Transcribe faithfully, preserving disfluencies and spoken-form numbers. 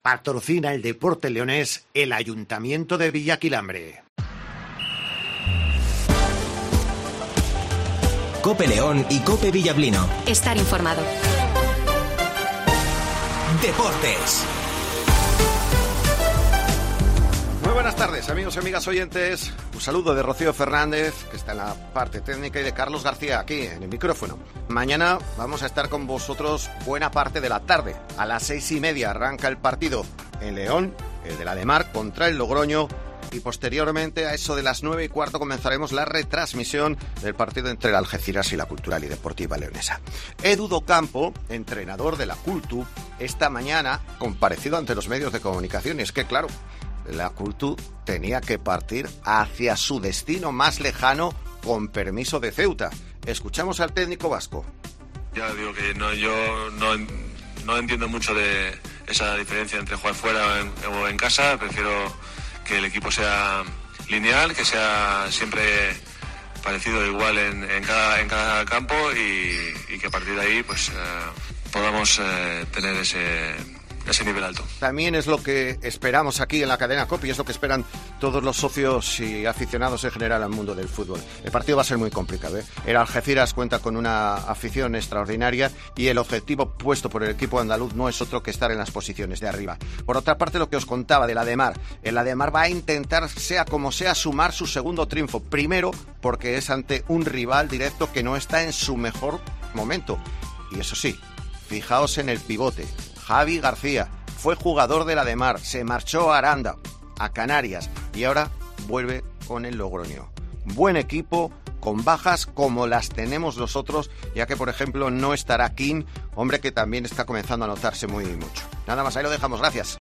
Patrocina el deporte leonés el Ayuntamiento de Villaquilambre. Cope León y Cope Villablino. Estar informado. Deportes. Muy buenas tardes, amigos y amigas oyentes. Un saludo de Rocío Fernández, que está en la parte técnica, y de Carlos García, aquí en el micrófono. Mañana vamos a estar con vosotros buena parte de la tarde. A las seis y media arranca el partido en León, el de la Demar contra el Logroño. Y posteriormente, a eso de las nueve y cuarto, comenzaremos la retransmisión del partido entre el Algeciras y la Cultural y Deportiva Leonesa. Edu Docampo, entrenador de la Cultu, esta mañana comparecido ante los medios de comunicación. Y es que, claro, la Cultu tenía que partir hacia su destino más lejano con permiso de Ceuta. Escuchamos al técnico vasco. Ya digo que no, yo no, no entiendo mucho de esa diferencia entre jugar fuera o en, o en casa. Prefiero que el equipo sea lineal, que sea siempre parecido igual en, en, cada, en cada campo y, y que a partir de ahí pues eh, podamos eh, tener ese, ese nivel alto. También es lo que esperamos aquí en la cadena COPE y es lo que esperan todos los socios y aficionados en general al mundo del fútbol. El partido va a ser muy complicado, ¿eh? El Algeciras cuenta con una afición extraordinaria y el objetivo puesto por el equipo andaluz no es otro que estar en las posiciones de arriba. Por otra parte, lo que os contaba de la Demar, el Ademar va a intentar, sea como sea, sumar su segundo triunfo. Primero, porque es ante un rival directo que no está en su mejor momento. Y eso sí, fijaos en el pivote. Javi García fue jugador de la Demar, se marchó a Aranda, a Canarias, y ahora vuelve con el Logroño. Buen equipo, con bajas como las tenemos nosotros, ya que, por ejemplo, no estará Kim, hombre que también está comenzando a notarse muy mucho. Nada más, ahí lo dejamos, gracias.